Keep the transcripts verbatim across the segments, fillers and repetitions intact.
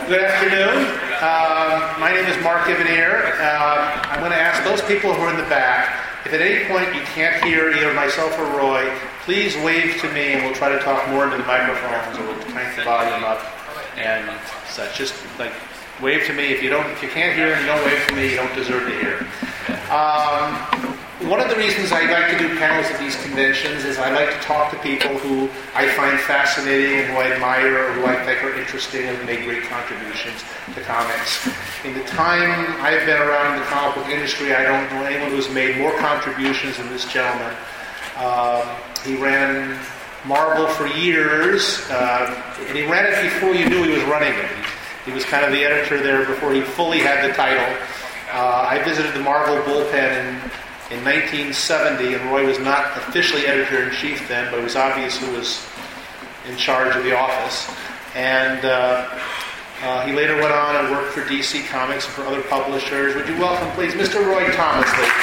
Good afternoon. Um, my name is Mark Ivanier. Uh, I'm going to ask those people who are in the back, if at any point you can't hear either myself or Roy, please wave to me and we'll try to talk more into the microphones, or we'll crank the volume up and such. Just like wave to me. If you don't, if you can't hear and you don't wave to me, you don't deserve to hear. Um, One of the reasons I like to do panels at these conventions is I like to talk to people who I find fascinating and who I admire or who I think are interesting and make great contributions to comics. In the time I've been around the comic book industry, I don't know anyone who's made more contributions than this gentleman. Um, he ran Marvel for years, uh, and he ran it before you knew he was running it. He, he was kind of the editor there before he fully had the title. Uh, I visited the Marvel bullpen in In nineteen seventy, and Roy was not officially editor-in-chief then, but it was obvious who was in charge of the office. And uh, uh, he later went on and worked for D C Comics and for other publishers. Would you welcome, please, Mister Roy Thomas, ladies?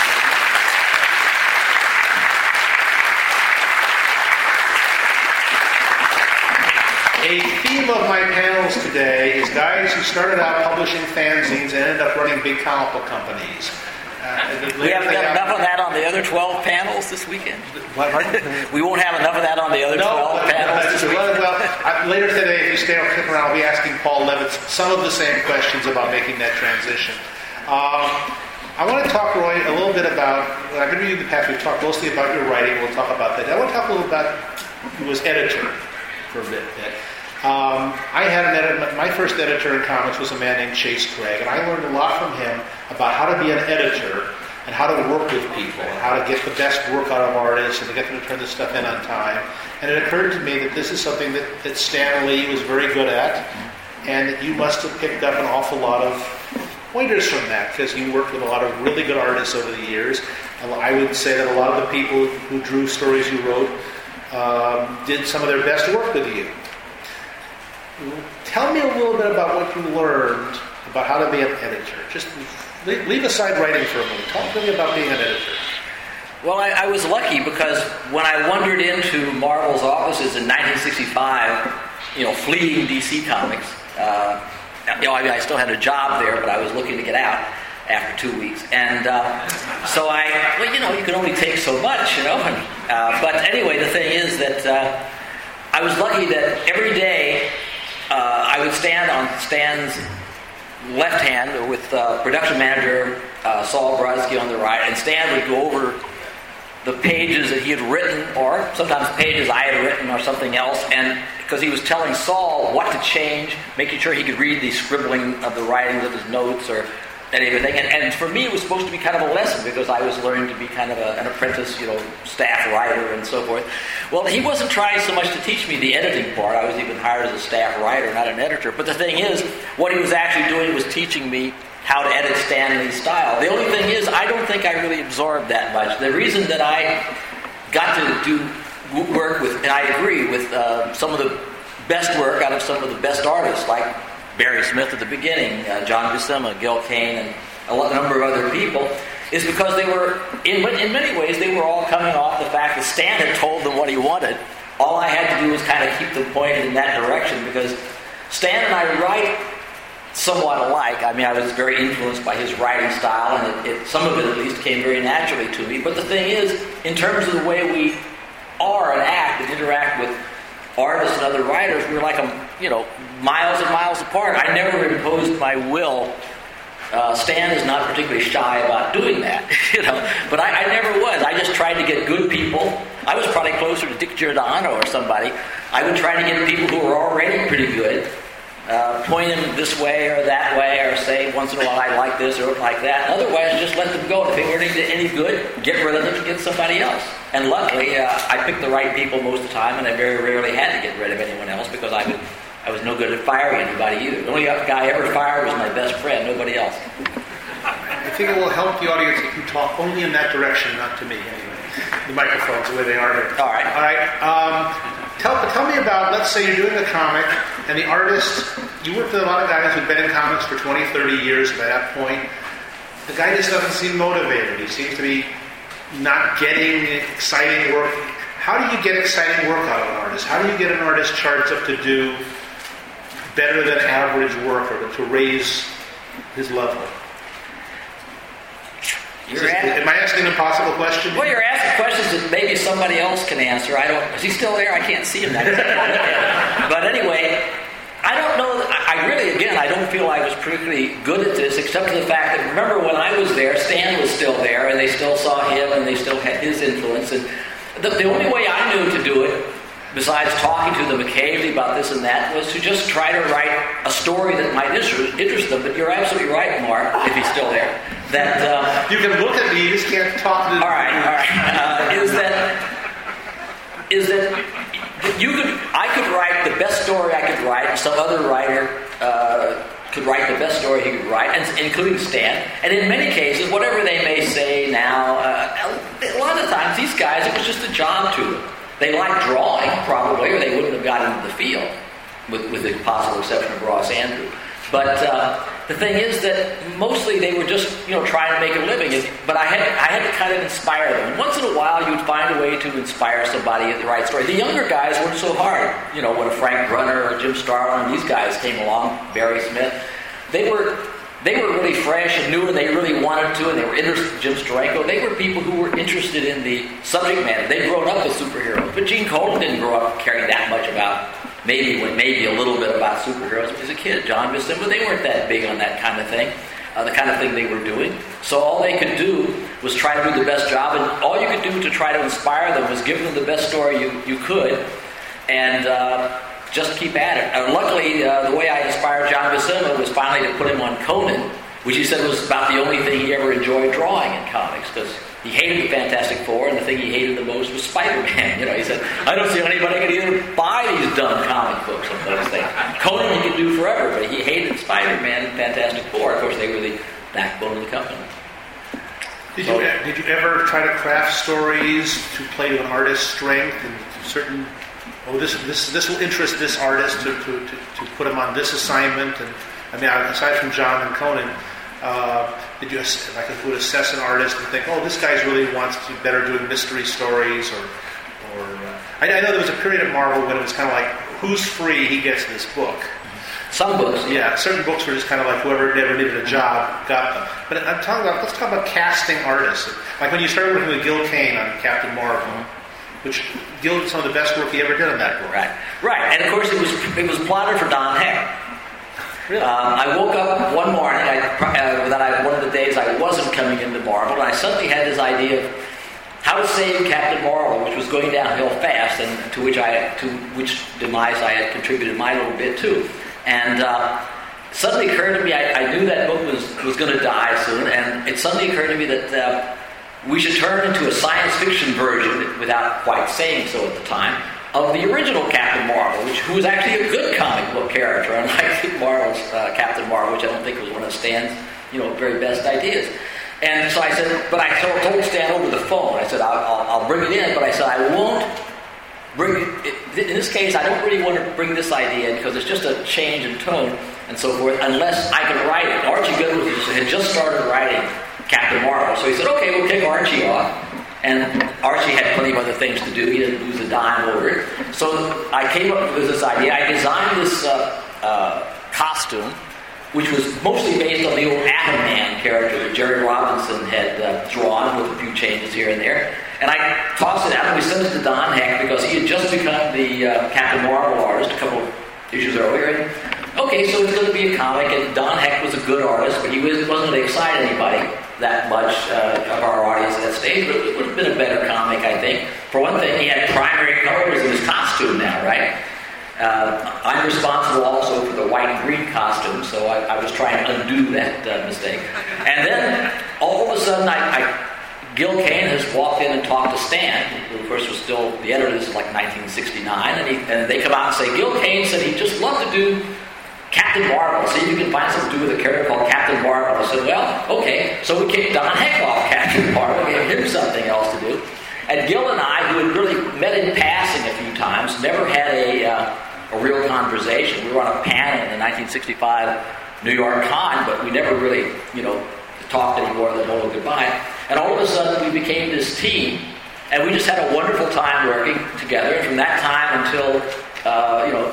A theme of my panels today is guys who started out publishing fanzines and ended up running big comic book companies. Uh, we haven't got enough of that on the other twelve panels this weekend. What, we won't have enough of that on the other no, twelve but, panels uh, this well, weekend. well, I, later today, if you stay click around, I'll be asking Paul Levitz some of the same questions about making that transition. Um, I want to talk, Roy, a little bit about, I've been reading the past, we've talked mostly about your writing, we'll talk about that. I want to talk a little about who was editor for a bit. Um, I had an editor, my first editor in comics was a man named Chase Craig, and I learned a lot from him about how to be an editor and how to work with people, and how to get the best work out of artists, and to get them to turn this stuff in on time. And it occurred to me that this is something that, that Stan Lee was very good at, and that you must have picked up an awful lot of pointers from that, because you worked with a lot of really good artists over the years. And I would say that a lot of the people who drew stories you wrote um, did some of their best work with you. Tell me a little bit about what you learned about how to be an editor. Just leave, leave aside writing for a moment. Talk to me about being an editor. Well, I, I was lucky because when I wandered into Marvel's offices in nineteen sixty-five, you know, fleeing D C Comics, uh, you know, I, mean, I still had a job there, but I was looking to get out after two weeks. And uh, so I, well, you know, you can only take so much, you know. And, uh, but anyway, the thing is that uh, I was lucky that every day uh, I would stand on Stan's left hand with uh, production manager uh, Saul Brodsky on the right, and Stan would go over the pages that he had written, or sometimes pages I had written or something else, and because he was telling Saul what to change, making sure he could read the scribbling of the writings of his notes or anything. And, and for me, it was supposed to be kind of a lesson because I was learning to be kind of a, an apprentice, you know, staff writer and so forth. Well, he wasn't trying so much to teach me the editing part. I was even hired as a staff writer, not an editor. But the thing is, what he was actually doing was teaching me how to edit Stan Lee's style. The only thing is, I don't think I really absorbed that much. The reason that I got to do work with, and I agree, with uh, some of the best work out of some of the best artists, like Barry Smith at the beginning, uh, John Buscema, Gil Kane, and a lot, number of other people, is because they were, in, in many ways, they were all coming off the fact that Stan had told them what he wanted. All I had to do was kind of keep them pointed in that direction, because Stan and I write somewhat alike. I mean, I was very influenced by his writing style, and it, it, some of it at least came very naturally to me. But the thing is, in terms of the way we are and act and interact with artists and other writers, we were like, a, you know, miles and miles apart. I never imposed my will. Uh, Stan is not particularly shy about doing that, you know, but I, I never was. I just tried to get good people. I was probably closer to Dick Giordano or somebody. I would try to get people who were already pretty good, uh, point them this way or that way, or say once in a while I like this or like that. Otherwise, just let them go. If they weren't any good, get rid of them and get somebody else. And luckily, uh, I picked the right people most of the time, and I very rarely had to get rid of anyone else because I would, I was no good at firing anybody either. The only guy I ever fired was my best friend, nobody else. I think it will help the audience if you talk only in that direction, not to me anyway. The microphones, the way they are here. All right. All right. Um, tell, tell me about, let's say you're doing a comic, and the artist, you work with a lot of guys who've been in comics for twenty, thirty years by that point. The guy just doesn't seem motivated. He seems to be not getting exciting work. How do you get exciting work out of an artist? How do you get an artist charged up to do better than average work or to raise his level? You're Is, am I asking an impossible question? Well, you're asking questions that maybe somebody else can answer. I don't. Is he still there? I can't see him now. But anyway, I don't know. I really, again, I don't feel I was particularly good at this, except for the fact that remember when I was there, Stan was still there, and they still saw him, and they still had his influence. And the, the only way I knew to do it, besides talking to them occasionally about this and that, was to just try to write a story that might interest, interest them. But you're absolutely right, Mark, if he's still there. That uh, you can look at me, you just can't talk to me. All right, all right. Uh, is that is that you could I could write the best story I could write, and some other writer uh, could write the best story he could write, and, including Stan. And in many cases, whatever they may say now, uh, a lot of times these guys, it was just a job to them. They liked drawing, probably, or they wouldn't have gotten into the field, with, with the possible exception of Ross Andrew. But uh, the thing is that mostly they were just, you know, trying to make a living. But I had I had to kind of inspire them. And once in a while, you'd find a way to inspire somebody at the right story. The younger guys weren't so hard. You know, when a Frank Brunner or Jim Starlin, these guys came along, Barry Smith, they were they were really fresh and new, and they really wanted to, and they were interested in Jim Steranko. They were people who were interested in the subject matter. They'd grown up with superheroes. But Gene Colan didn't grow up caring that much about Maybe maybe a little bit about superheroes as a kid. John Buscema, they weren't that big on that kind of thing, uh, the kind of thing they were doing. So all they could do was try to do the best job, and all you could do to try to inspire them was give them the best story you, you could, and uh, just keep at it. Uh, luckily, uh, the way I inspired John Buscema was finally to put him on Conan, which he said was about the only thing he ever enjoyed drawing in comics, because he hated the Fantastic Four, and the thing he hated the most was Spider-Man. You know, he said, I don't see how anybody could even buy these dumb comic books and those things. Conan he could do forever, but he hated Spider-Man and Fantastic Four. Of course, they were the backbone of the company. Did so, you did you ever try to craft stories to play to an artist's strength and to certain? Oh, this this this will interest this artist to to, to, to put him on this assignment. And I mean, aside from John and Conan. Uh, did you, like, if you would assess an artist and think, oh, this guy really wants to be better doing mystery stories, or, or uh, I, I know there was a period at Marvel when it was kind of like, who's free, he gets this book. Some books, yeah, certain books were just kind of like whoever never needed a job got them. But I'm talking about, let's talk about casting artists. Like when you started working with Gil Kane on Captain Marvel, which Gil did some of the best work he ever did on that book. Right, right, and of course it was it was plotted for Don Heck. Really? Um, I woke up one morning, I, uh, that I, one of the days I wasn't coming into Marvel, and I suddenly had this idea of how to save Captain Marvel, which was going downhill fast, and to which I, to which demise I had contributed my little bit too. And uh, it suddenly occurred to me, I, I knew that book was, was going to die soon, and it suddenly occurred to me that uh, we should turn into a science fiction version, without quite saying so at the time, of the original Captain Marvel, which who was actually a good comic book character, unlike Marvel's uh, Captain Marvel, which I don't think was one of Stan's, you know, very best ideas. And so I said, but I told, told Stan over the phone. I said, I'll, I'll, I'll bring it in, but I said I won't bring it. In this case, I don't really want to bring this idea in because it's just a change in tone and so forth, unless I can write it. Archie Goodwin had just started writing Captain Marvel, so he said, okay, we'll kick Archie off. And Archie had plenty of other things to do. He didn't lose a dime over it. So I came up with this idea. I designed this uh, uh, costume, which was mostly based on the old Atom Man character that Jerry Robinson had uh, drawn with a few changes here and there. And I tossed it out and we sent it to Don Heck because he had just become the uh, Captain Marvel artist a couple of issues earlier. And, okay, so it's going to be a comic, and Don Heck was a good artist, but he was, wasn't going to excite anybody that much uh, of our audience at that stage, but it would have been a better comic, I think. For one thing, he had primary colors in his costume now, right? Uh, I'm responsible also for the white and green costume, so I, I was trying to undo that uh, mistake. And then, all of a sudden, I, I, Gil Kane has walked in and talked to Stan, who of course was still the editor. This is like nineteen sixty-nine, and, he, and they come out and say, Gil Kane said he'd just love to do Captain Marvel. See if you can find something to do with a character called Captain Marvel. I said, well, okay. So we kicked Don Heck off Captain Marvel, gave him something else to do. And Gil and I, who had really met in passing a few times, never had a, uh, a real conversation. We were on a panel in the nineteen sixty-five New York Con, but we never really, you know, talked any more than hello goodbye. And all of a sudden, we became this team, and we just had a wonderful time working together. And from that time until, uh, you know,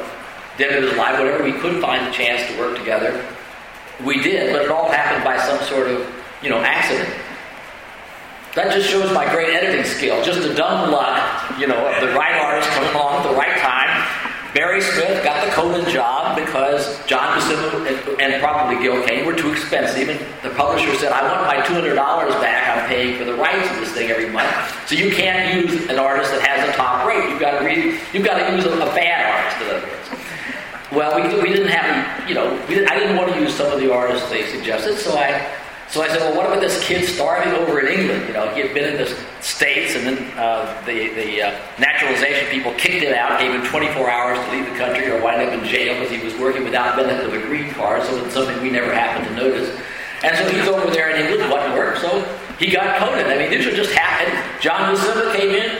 dead of his life, whatever we could find a chance to work together, we did, but it all happened by some sort of, you know, accident. That just shows my great editing skill, just the dumb luck, you know, of the right artist coming along at the right time. Barry Smith got the Conan job because John Buscema and, and probably Gil Kane were too expensive, and the publisher said, I want my two hundred dollars back I'm paying for the rights of this thing every month. So you can't use an artist that has a top rate. You've got to read, you've got to use a, a bad artist, in other words. Well, we, we didn't have, you know, we didn't, I didn't want to use some of the artists they suggested, so I So I said, well, what about this kid starving over in England? You know, he had been in the States, and then uh, the, the uh, naturalization people kicked him out, gave him twenty-four hours to leave the country or wind up in jail because he was working without benefit of a green card, so it's something we never happened to notice. And so he's over there in England, wasn't work, so he got Conan. I mean, these are just happened. John Buscema came in.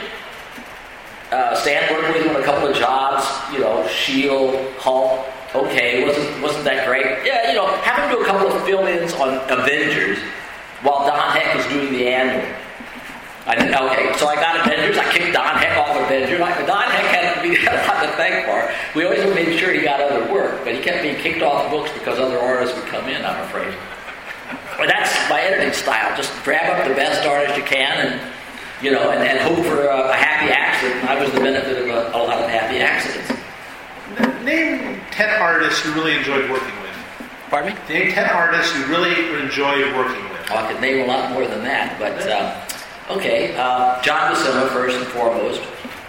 Uh, Stan worked with him on a couple of jobs, you know, Shield, Hulk. Okay, wasn't wasn't that great? Yeah, you know, happened to do a couple of fill-ins on Avengers while Don Heck was doing the annual. I did, okay, so I got Avengers. I kicked Don Heck off Avengers. Like, Don Heck had to be had a lot to thank for. We always made sure he got other work, but he kept being kicked off books because other artists would come in, I'm afraid. But that's my editing style. Just grab up the best artist you can and, you know, and, and hope for a, a happy accident. I was the benefit of a, a lot of happy accidents. Name ten artists you really enjoyed working with. Pardon me? Name ten artists you really enjoyed working with. Well, I could name a lot more than that, but uh, okay. Uh, John Buscema, first and foremost.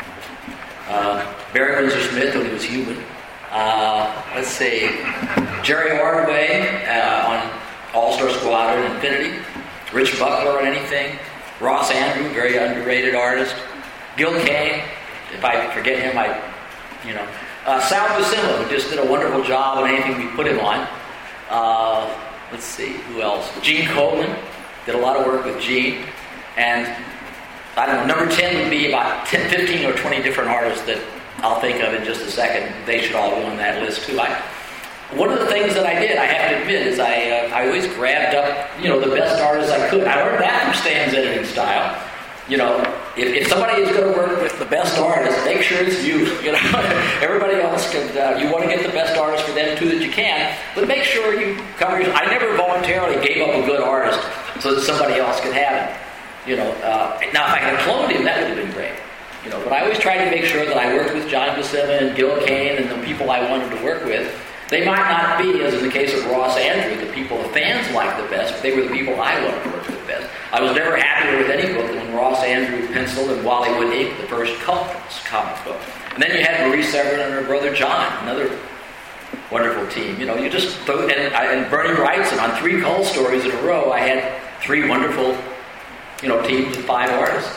Uh, Barry Windsor Smith when he was human. Uh, let's see. Jerry Ordway uh, on All-Star Squadron, Infinity. Rich Buckler on anything. Ross Andrew, very underrated artist. Gil Kane. If I forget him, I, you know. Uh, Sal Buscema, who just did a wonderful job on anything we put him on. Uh, let's see, who else? Gene Coleman, did a lot of work with Gene. And, I don't know, number ten would be about ten, fifteen or twenty different artists that I'll think of in just a second. They should all be on that list, too. I, one of the things that I did, I have to admit, is I, uh, I always grabbed up, you know, the best artists I could. I learned that from Stan's editing style. You know, if, if somebody is going to work with the best artist, make sure it's you. You know, everybody else can. Uh, you want to get the best artist for them too that you can, but make sure you cover your. I never voluntarily gave up a good artist so that somebody else could have him. You know, uh, now if I had cloned him, that would have been great. You know, but I always tried to make sure that I worked with John Buscema and Gil Kane and the people I wanted to work with. They might not be, as in the case of Ross Andrew, the people the fans liked the best, but they were the people I wanted to work with best. I was never happier with any book than when Ross Andrew penciled and Wally Wood inked the first comic book. And then you had Marie Severin and her brother John, another wonderful team. You know, you just and, and Bernie Wrightson on three Cull stories in a row. I had three wonderful, you know, teams of five artists.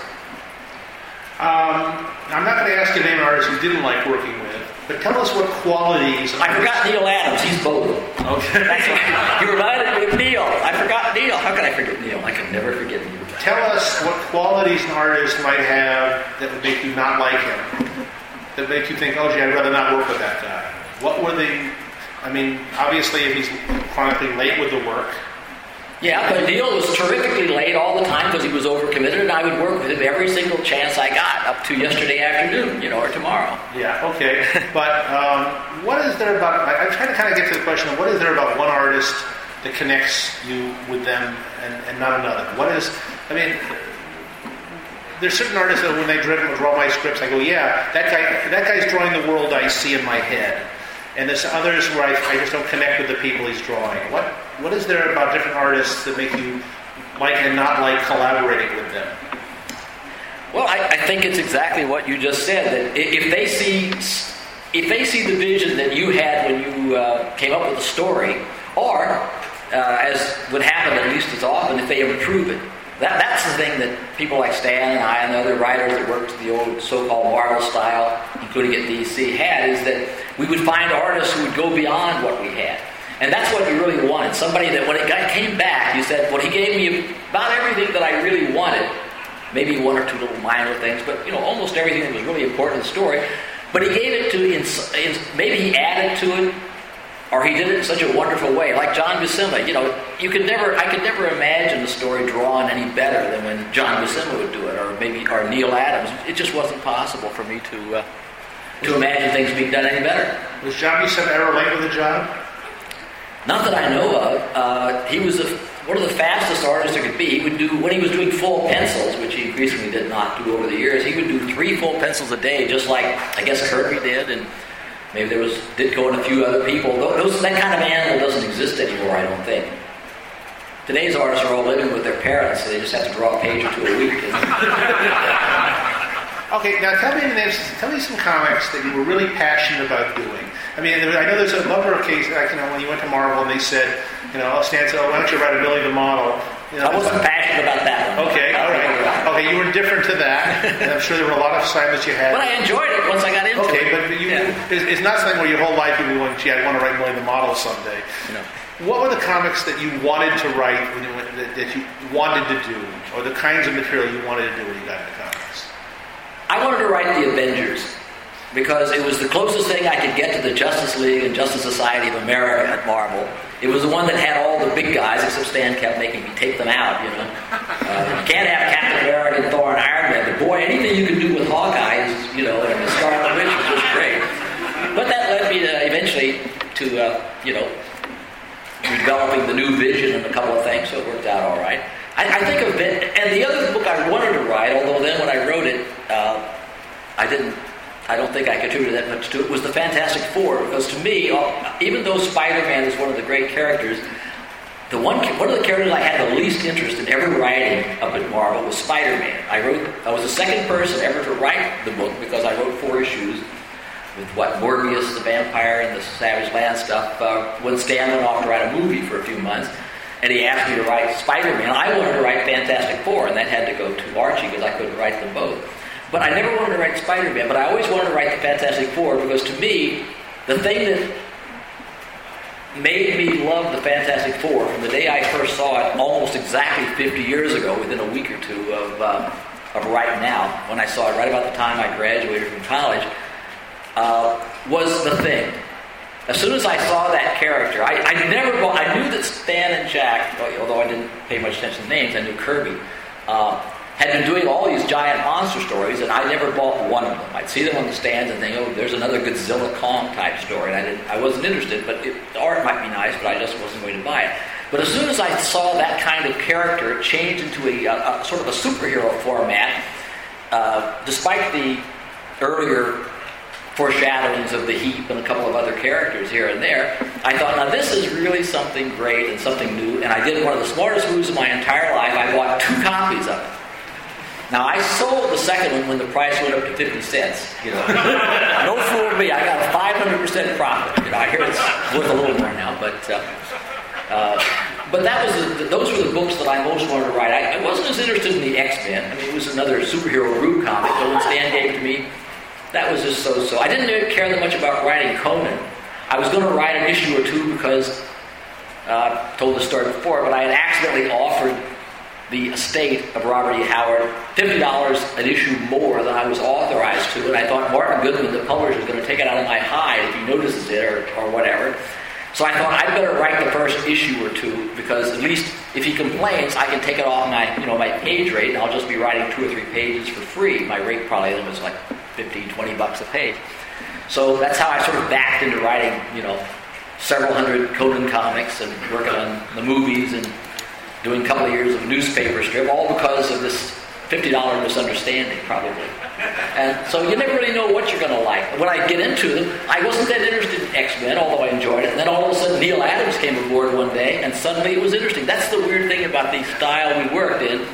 Um, I'm not going to ask you to name artists you didn't like working with, but tell us what qualities. I forgot Neil Adams. He's both. Okay. That's right. You reminded me of Neil. I forgot Neil. How can I forget Neil? I can never forget Neil. Tell us what qualities an artist might have that would make you not like him. That make you think, oh gee, I'd rather not work with that guy. What were the, I mean, obviously if he's chronically late with the work. Yeah, but Neil was terrifically late all the time because he was overcommitted, and I would work with him every single chance I got, up to yesterday afternoon, you know, or tomorrow. Yeah, okay. But um, what is there about, I, I'm trying to kind of get to the question of what is there about one artist that connects you with them and, and not another? What is, I mean, there's certain artists that when they draw my scripts, I go, yeah, that guy, that guy's drawing the world I see in my head. And there's others where I, I just don't connect with the people he's drawing. What What is there about different artists that make you like and not like collaborating with them? Well, I, I think it's exactly what you just said. That if they see, if they see the vision that you had when you uh, came up with a story, or uh, as would happen at least as often, if they improve it. That, that's the thing that people like Stan and I and the other writers that worked the old so-called Marvel style, including at D C, had, is that we would find artists who would go beyond what we had. And that's what you really wanted. Somebody that when it got, came back, you said, well, he gave me about everything that I really wanted. Maybe one or two little minor things, but you know, almost everything that was really important in the story. But he gave it to, in, in, maybe he added to it, or he did it in such a wonderful way, like John Buscema. You know, you could never, I could never imagine the story drawn any better than when John Buscema would do it, or maybe, or Neil Adams. It just wasn't possible for me to, uh, to imagine things being done any better. Was John Buscema ever late with a job? Not that I know of. Uh, he was a, one of the fastest artists there could be. He would do, when he was doing full pencils, which he increasingly did not do over the years, he would do three full pencils a day, just like, I guess, Kirby did, and maybe there was Ditko and a few other people. Those, that kind of animal doesn't exist anymore, I don't think. Today's artists are all living with their parents, so they just have to draw a page or two a week. Okay, now tell me, tell me some comics that you were really passionate about doing. I mean, I know there's a number of cases, like, you know, when you went to Marvel and they said, you know, Stan said, oh, why don't you write a Billy the Model? You know, I wasn't passionate about that one. Okay, all right. Okay, you were indifferent to that, and I'm sure there were a lot of assignments you had. But I enjoyed it once I got into okay, it. Okay, but you, yeah. it's, it's not something where your whole life you were going, gee, I want to write Billy the Model someday. No. What were the comics that you wanted to write, when you, that, that you wanted to do, or the kinds of material you wanted to do when you got into comics? I wanted to write the Avengers because it was the closest thing I could get to the Justice League and Justice Society of America at Marvel. It was the one that had all the big guys, except Stan kept making me take them out, you know. Uh, you can't have Captain America and Thor and Iron Man, but boy, anything you can do with Hawkeye is, you know, and the Scarlet Witch is just great. But that led me to eventually to, uh, you know, developing the new vision and a couple of things, so it worked out all right. I, I think of it, and the other book I wanted to write, although then when I wrote it, uh, I didn't, I don't think I contributed that much to it, was the Fantastic Four, because to me, even though Spider-Man is one of the great characters, the one one of the characters I had the least interest in ever writing up at Marvel was Spider-Man. I wrote, I was the second person ever to write the book because I wrote four issues with what Morbius, the vampire, and the Savage Land stuff, uh, when Stan went off to write a movie for a few months, and he asked me to write Spider-Man. I wanted to write Fantastic Four, and that had to go to Archie because I couldn't write them both. But I never wanted to write Spider-Man, but I always wanted to write the Fantastic Four because to me, the thing that made me love the Fantastic Four from the day I first saw it almost exactly fifty years ago, within a week or two of, uh, of right now, when I saw it right about the time I graduated from college, uh, was the thing. As soon as I saw that character, I, I never bought, I knew that Stan and Jack, although I didn't pay much attention to names, I knew Kirby, uh, had been doing all these giant monster stories, and I never bought one of them. I'd see them on the stands and think, oh, there's another Godzilla Kong type story, and I didn't, I wasn't interested, but it, the art might be nice, but I just wasn't going to buy it. But as soon as I saw that kind of character change into a, a, a sort of a superhero format, uh, despite the earlier foreshadowings of the Heap and a couple of other characters here and there, I thought, now this is really something great and something new, and I did one of the smartest moves of my entire life. I bought two copies of it. Now, I sold the second one when the price went up to fifty cents. You know, no fool me. I got a five hundred percent profit. You know, I hear it's worth a little more now, but uh, uh, but that was the, those were the books that I most wanted to write. I, I wasn't as interested in the X-Men. I mean, it was another superhero group comic, but when Stan gave it to me, that was just so-so. I didn't care that much about writing Conan. I was going to write an issue or two because uh, I told the story before, but I had accidentally offered the estate of Robert E. Howard fifty dollars an issue more than I was authorized to, and I thought Martin Goodman, the publisher, was going to take it out of my hide if he notices it or, or whatever. So I thought I'd better write the first issue or two, because at least if he complains, I can take it off my, you know, my page rate, and I'll just be writing two or three pages for free. My rate probably then was like fifteen, twenty bucks a page. So that's how I sort of backed into writing, you know, several hundred Conan comics and working on the movies and doing a couple of years of newspaper strip, all because of this fifty dollars misunderstanding, probably. And so you never really know what you're going to like. When I get into them, I wasn't that interested in X-Men, although I enjoyed it. And then all of a sudden, Neil Adams came aboard one day, and suddenly it was interesting. That's the weird thing about the style we worked in.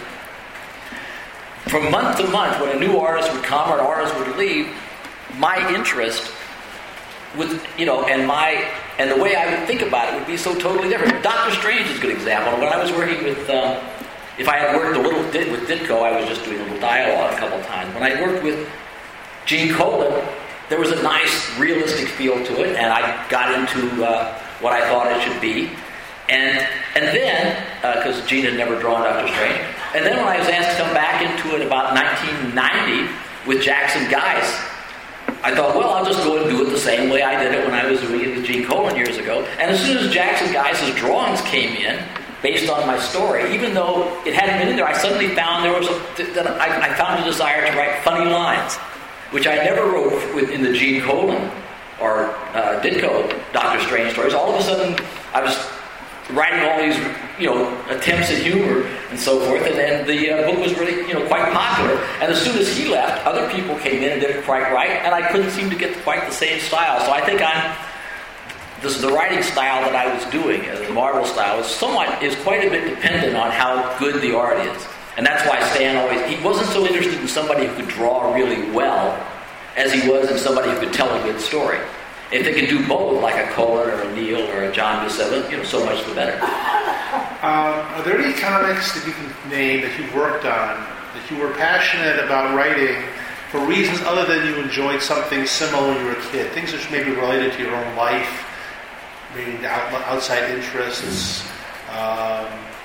From month to month, when a new artist would come or an artist would leave, my interest would, you know, and my and the way I would think about it would be so totally different. Doctor Strange is a good example. When I was working with, um, if I had worked a little bit with Ditko, I was just doing a little dialogue a couple of times. When I worked with Gene Colan, there was a nice, realistic feel to it, and I got into uh, what I thought it should be. And and then, because uh, Gene had never drawn Doctor Strange, and then when I was asked to come back into it about nineteen ninety with Jackson Guice, I thought, well, I'll just go and do it the same way I did it when I was doing it with Gene Colan years ago. And as soon as Jackson Guice's drawings came in, based on my story, even though it hadn't been in there, I suddenly found there was a, that I, I found a desire to write funny lines. which I never wrote with, in the Gene Colan or uh, Ditko Doctor Strange stories. All of a sudden, I was writing all these, you know, attempts at humor and so forth, and then the uh, book was really, you know, quite popular. And as soon as he left, other people came in and did it quite right, and I couldn't seem to get quite the same style. So I think I'm this the writing style that I was doing, uh, the Marvel style, is somewhat is quite a bit dependent on how good the art is. And that's why Stan always, he wasn't so interested in somebody who could draw really well as he was in somebody who could tell a good story. If they can do both, like a Colan or a Neil or a John Buscema, you know, so much the better. Um, are there any comics that you can name that you've worked on, that you were passionate about writing for reasons other than you enjoyed something similar when you were a kid? Things that maybe related to your own life, maybe out, outside interests. Um,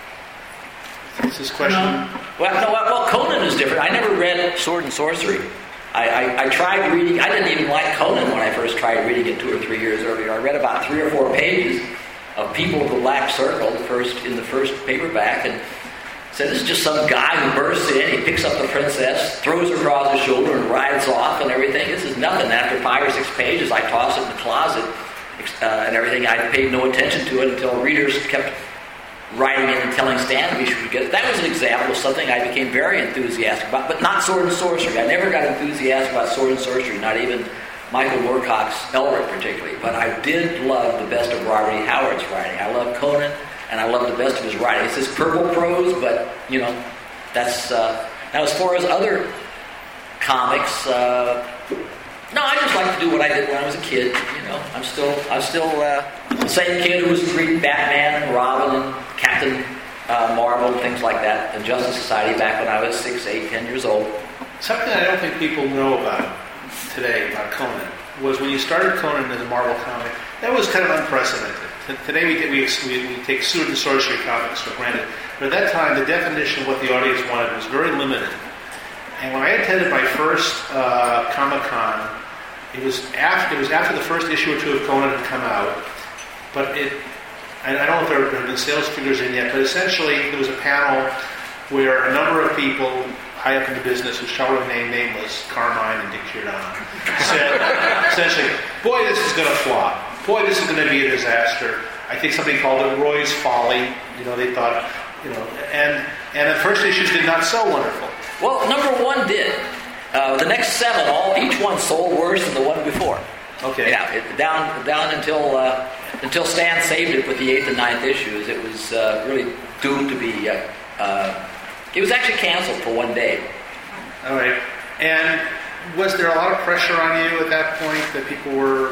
is this question? No. Well, no, well, Conan is different. I never read Sword and Sorcery. I, I, I tried reading, I didn't even like Conan when I first tried reading it two or three years earlier. I read about three or four pages of People of the Black Circle the first, in the first paperback, and said, this is just some guy who bursts in, he picks up the princess, throws her across his shoulder and rides off and everything. This is nothing. After five or six pages, I tossed it in the closet uh, and everything. I paid no attention to it until readers kept writing in and telling Stan we should get it. That was an example of something I became very enthusiastic about, but not Sword and Sorcery. I never got enthusiastic about Sword and Sorcery, not even Michael Moorcock's Elric particularly, but I did love the best of Robert E. Howard's writing. I love Conan, and I love the best of his writing. It's this purple prose, but, you know, that's... Uh, now, as far as other comics, uh, no, I just like to do what I did when I was a kid. You know, I'm still I'm still uh, the same kid who was reading Batman and Robin and Captain uh, Marvel and things like that, and Justice Society back when I was six, eight, ten years old. Something I don't think people know about today about Conan was when you started Conan as a Marvel comic, that was kind of unprecedented. Today we, we, we, we take Sword and Sorcery comics for granted, but at that time the definition of what the audience wanted was very limited. And when I attended my first uh, Comic-Con, it was after it was after the first issue or two of Conan had come out, but it, and I don't know if there have been sales figures in yet, but essentially there was a panel where a number of people high up in the business, who shall remain nameless, Carmine and Dick Giordano, said essentially, boy, this is going to flop. Boy, this is going to be a disaster. I think somebody called it Roy's Folly. You know, they thought, you know, and and the first issues did not sell wonderful. Well, number one did. Uh, the next seven, all each one sold worse than the one before. Okay. Yeah, it, down down until uh, until Stan saved it with the eighth and ninth issues. It was uh, really doomed to be. Uh, uh, it was actually canceled for one day. All right. And was there a lot of pressure on you at that point that people were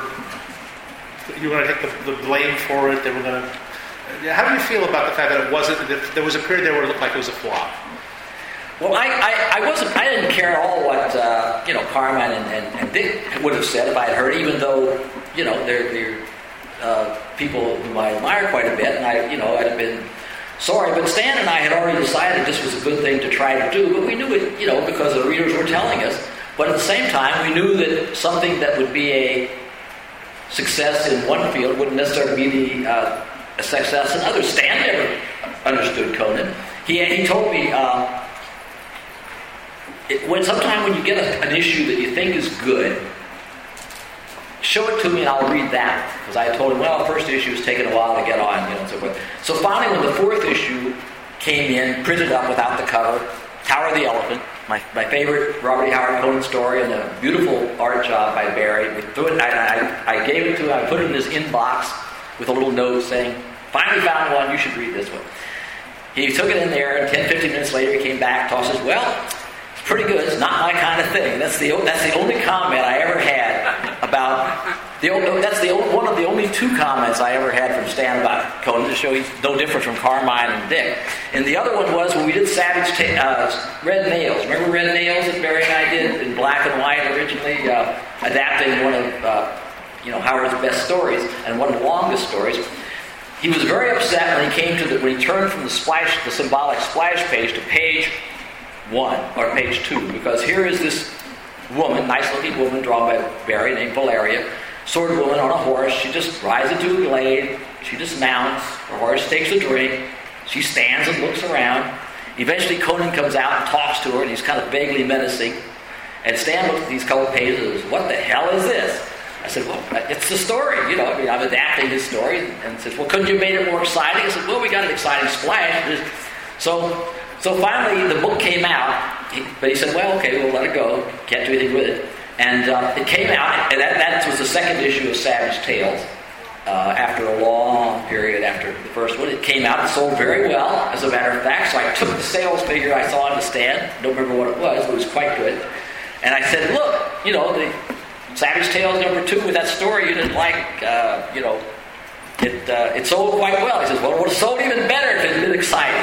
you were going to take the, the blame for it? They were going to. How do you feel about the fact that it wasn't? That there was a period there where it looked like it was a flop. Well, I, I, I wasn't. I didn't care at all what uh, you know Carmine and, and, and Dick would have said if I had heard, even though you know they're, they're uh, people whom I admire quite a bit, and I you know I'd have been sorry. But Stan and I had already decided this was a good thing to try to do, but we knew it, you know, because the readers were telling us. But at the same time, we knew that something that would be a success in one field wouldn't necessarily be the uh, a success in others. Stan never understood Conan. He he told me. Uh, It, when sometime when you get a, an issue that you think is good, show it to me and I'll read that. Because I told him, well, the first issue is taking a while to get on, you know, and so forth. So finally, when the fourth issue came in, printed up without the cover, Tower of the Elephant, my, my favorite Robert E. Howard Conan story, and a beautiful art job by Barry. We threw it, I, I, I gave it to him, I put it in his inbox with a little note saying, finally found one, you should read this one. He took it in there, and ten, fifteen minutes later, he came back, tosses, well, pretty good. It's not my kind of thing. That's the that's the only comment I ever had about the that's the one of the only two comments I ever had from Stan about Conan to show he's no different from Carmine and Dick. And the other one was when we did Savage Ta- uh, Red Nails. Remember Red Nails that Barry and I did in black and white originally, uh, adapting one of uh, you know Howard's best stories and one of the longest stories. He was very upset when he came to the when he turned from the splash the symbolic splash page to page one, or page two, because here is this woman, nice-looking woman drawn by Barry named Valeria, sword woman on a horse. She just rides into a glade, she dismounts, her horse takes a drink, she stands and looks around. Eventually Conan comes out and talks to her, and he's kind of vaguely menacing. And Stan looked at these couple pages and says, what the hell is this? I said, well, it's the story. You know, I mean, I'm adapting his story. And says, well, couldn't you have made it more exciting? I said, well, we got an exciting splash. So, so finally, the book came out. He, but he said, well, okay, we'll let it go. Can't do anything with it. And uh, it came out, and that, that was the second issue of Savage Tales. Uh, after a long period after the first one, it came out and sold very well, as a matter of fact. So I took the sales figure I saw on the stand. Don't remember what it was, but it was quite good. And I said, look, you know, the Savage Tales number two with that story you didn't like, uh, you know, it uh, it sold quite well. He says, well, it would have sold even better if it had been exciting.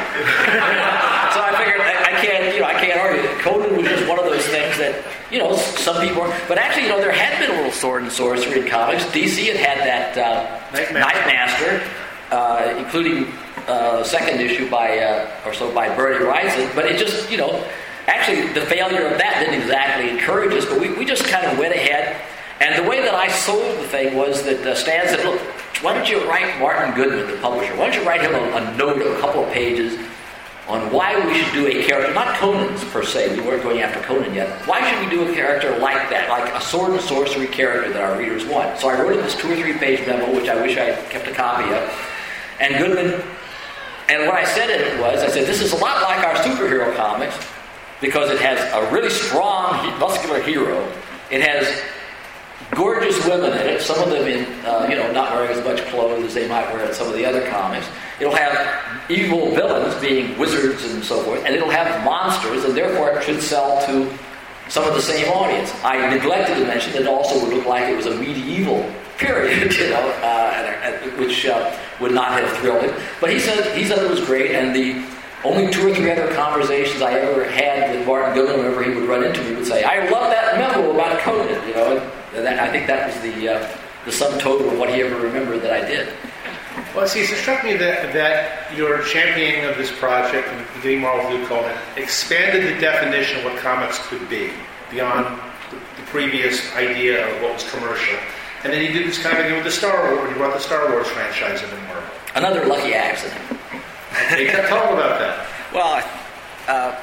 So I figured I, I can't, you know, I can't argue. Conan was just one of those things that, you know, some people are, but actually, you know, there had been a little sword and sorcery in comics. D C had had that uh, Nightmaster, uh, including uh, second issue by, uh, or so by Bernie Wrightson, but it just, you know, actually the failure of that didn't exactly encourage us, but we, we just kind of went ahead. And the way that I sold the thing was that uh, Stan said, look, why don't you write Martin Goodman, the publisher, why don't you write him a, a note of a couple of pages on why we should do a character, not Conan's per se, we weren't going after Conan yet. Why should we do a character like that, like a sword and sorcery character that our readers want? So I wrote him this two or three page memo, which I wish I had kept a copy of. And Goodman, and what I said in it was, I said, this is a lot like our superhero comics because it has a really strong, muscular hero. It has gorgeous women in it, some of them in, uh, you know, not wearing as much clothes as they might wear in some of the other comics. It'll have evil villains, being wizards and so forth, and it'll have monsters, and therefore it should sell to some of the same audience. I neglected to mention that it also would look like it was a medieval period, you know, uh, which uh, would not have thrilled him. But he said he said it was great, and the only two or three other conversations I ever had with Martin Goodman, whenever he would run into me, would say, "I love that memo about Conan," you know. And that, I think that was the uh, the sum total of what he ever remembered that I did. Well, see, it struck me that, that your championing of this project and getting Marvel to do Conan expanded the definition of what comics could be beyond the, the previous idea of what was commercial. And then you did this kind of thing with the Star Wars. You brought the Star Wars franchise into Marvel. Another lucky accident. Okay, tell them about that. Well, uh,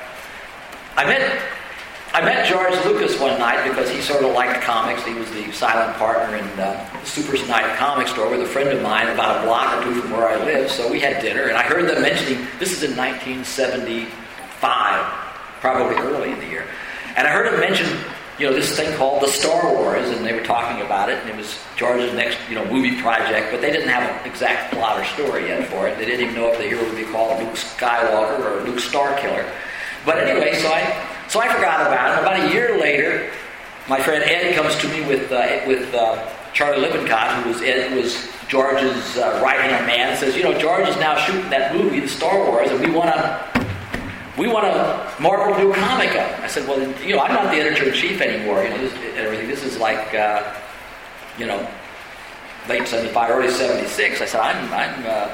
I met I met George Lucas one night because he sort of liked comics. He was the silent partner in uh, the Super's Night comic store with a friend of mine about a block or two from where I live. So we had dinner, and I heard them mentioning, this is in nineteen seventy-five, probably early in the year. And I heard them mention, you know, this thing called the Star Wars, and they were talking about it, and it was George's next, you know, movie project, but they didn't have an exact plot or story yet for it. They didn't even know if the hero would be called Luke Skywalker or Luke Starkiller. But anyway, so I so I forgot about it. About a year later, my friend Ed comes to me with uh, with uh, Charlie Lippincott, who was Ed was George's uh, right-hand man, and says, you know, George is now shooting that movie, the Star Wars, and we want to we want to Marvel to do a comic of. I said, well, you know, I'm not the editor-in-chief anymore. You know, this, everything. This is like, uh, you know, late seventy-five, early seventy-six. I said, I'm, I'm, uh,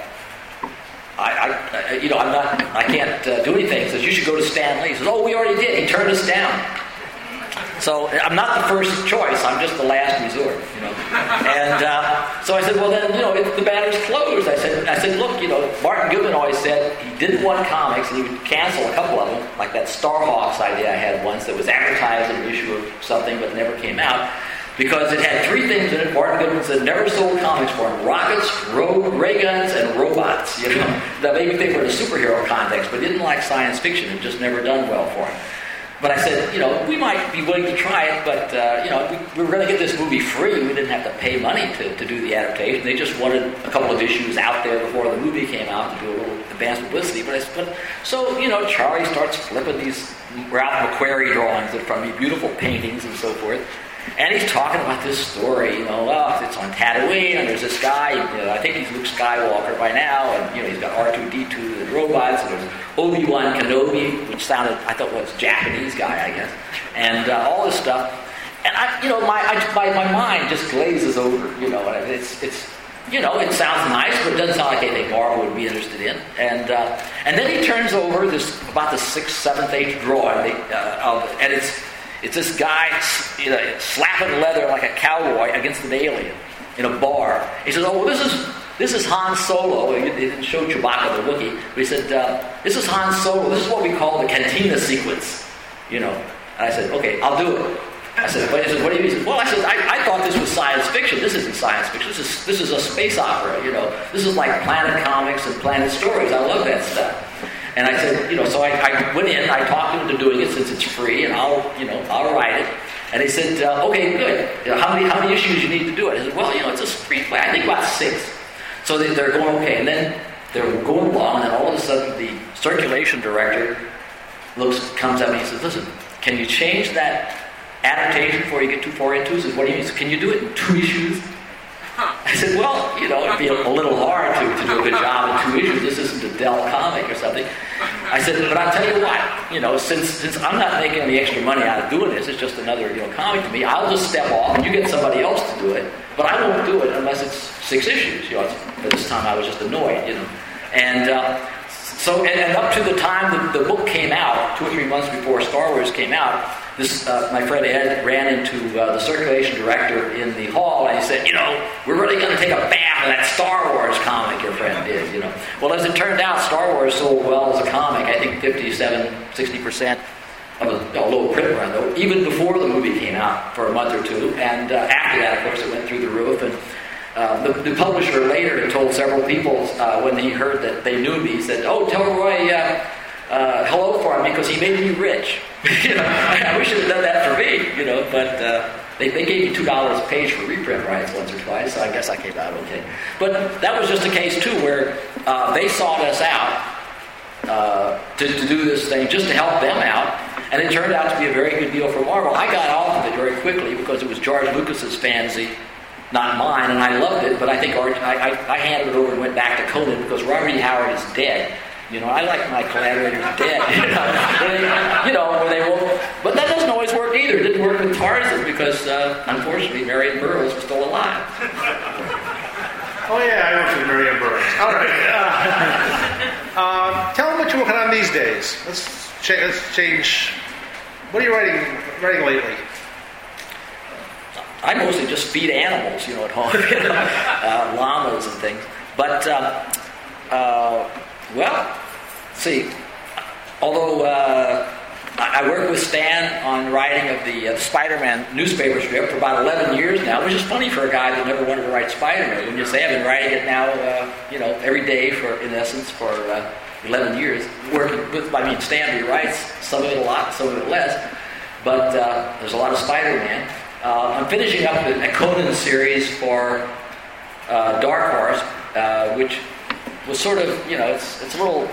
I, I, you know, I'm not, I can't uh, do anything. He says, you should go to Stan Lee. He says, oh, we already did. He turned us down. So I'm not the first choice. I'm just the last resort, you know. And uh, so I said, well, then, you know, if the matter's closed. I said, I said, look, you know, Martin Goodman always said he didn't want comics, and he would cancel a couple of them, like that Starhawks idea I had once that was advertised in an issue of something but never came out, because it had three things in it. Martin Goodman said never sold comics for him: rockets, ro- ray guns, and robots. You know, that made me think we're in a superhero context, but didn't like science fiction. It just never done well for him. But I said, you know, we might be willing to try it, but, uh, you know, we, we were going to get this movie free. We didn't have to pay money to, to do the adaptation. They just wanted a couple of issues out there before the movie came out to do a little advanced publicity. But I said, but, so, you know, Charlie starts flipping these Ralph McQuarrie drawings that from me, beautiful paintings and so forth. And he's talking about this story, you know, oh, it's on Tatooine, and there's this guy, you know, I think he's Luke Skywalker by now, and, you know, he's got R two D two and robots, and there's Obi-Wan Kenobi, which sounded, I thought, was a Japanese guy, I guess, and uh, all this stuff. And, I, you know, my, I, my my mind just glazes over, you know, and it's, it's, you know, it sounds nice, but it doesn't sound like anything Marvel would be interested in. And uh, and then he turns over this, about the sixth, seventh, eighth drawing, uh, of, and it's, It's this guy, you know, slapping leather like a cowboy against an alien in a bar. He says, "Oh, well, this is this is Han Solo." He didn't show Chewbacca the Wookiee, but he said, uh, "This is Han Solo. This is what we call the Cantina sequence." You know, And I said, okay, I'll do it. I said, but he said, what do you mean? He said, well, I said, I, I thought this was science fiction. This isn't science fiction. This is this is a space opera, you know. This is like Planet Comics and Planet Stories. I love that stuff. And I said, you know, so I, I went in, I talked him into doing it since it's free, and I'll, you know, I'll write it. And he said, uh, okay, good. You know, how many how many issues you need to do it? I said, well, you know, it's a screenplay. I think about six. So they, they're going, okay. And then they're going along, and then all of a sudden the circulation director looks, comes up and he says, listen, can you change that adaptation before you get too far into it? He says, what do you mean? Can you do it in two issues? I said, well, you know, it'd be a, a little hard to, to do a good job in two issues. This isn't a Dell comic or something. I said, but I'll tell you what, you know, since since I'm not making any extra money out of doing this, it's just another, you know, comic to me, I'll just step off and you get somebody else to do it. But I won't do it unless it's six issues. You know, at this time I was just annoyed, you know. And uh, so, and, and up to the time the, the book came out, two or three months before Star Wars came out, This, uh, my friend Ed ran into uh, the circulation director in the hall, and he said, you know, we're really going to take a bath in that Star Wars comic your friend did, you know. Well, as it turned out, Star Wars sold well as a comic. I think fifty-seven, sixty percent of a, a low print run, though, even before the movie came out for a month or two. And uh, after that, of course, it went through the roof. And uh, the, the publisher later had told several people uh, when he heard that they knew me, he said, oh, tell Roy uh, uh, hello for me because he made me rich. You know, I wish you'd have done that for me, you know, but uh, they, they gave me two dollars a page for reprint rights once or twice, so I guess I came out okay. But that was just a case, too, where uh, they sought us out uh, to, to do this thing just to help them out, and it turned out to be a very good deal for Marvel. I got off of it very quickly because it was George Lucas's fantasy, not mine, and I loved it, but I think I, I, I handed it over and went back to Conan because Robert E. Howard is dead. You know, I like my collaborators dead. You know, they, you know where they won't. But that doesn't always work either. It didn't work with Tarzan because, uh, unfortunately, Marion Burroughs was still alive. Oh yeah, I worked with Marion Burroughs. All right. Uh, uh, tell them what you're working on these days. Let's, cha- let's change. What are you writing writing lately? I mostly just feed animals, you know, at home, you know, uh, llamas and things. But. Uh, uh, Well, see, although uh, I work with Stan on writing of the uh, Spider-Man newspaper strip for about eleven years now, which is funny for a guy that never wanted to write Spider-Man. When you say I've been writing it now, uh, you know, every day for, in essence, for uh, eleven years, working with, I mean, Stan writes some of it a lot, some of it less, but uh, there's a lot of Spider-Man. Uh, I'm finishing up a Conan series for uh, Dark Horse, uh, which was sort of, you know, it's it's a little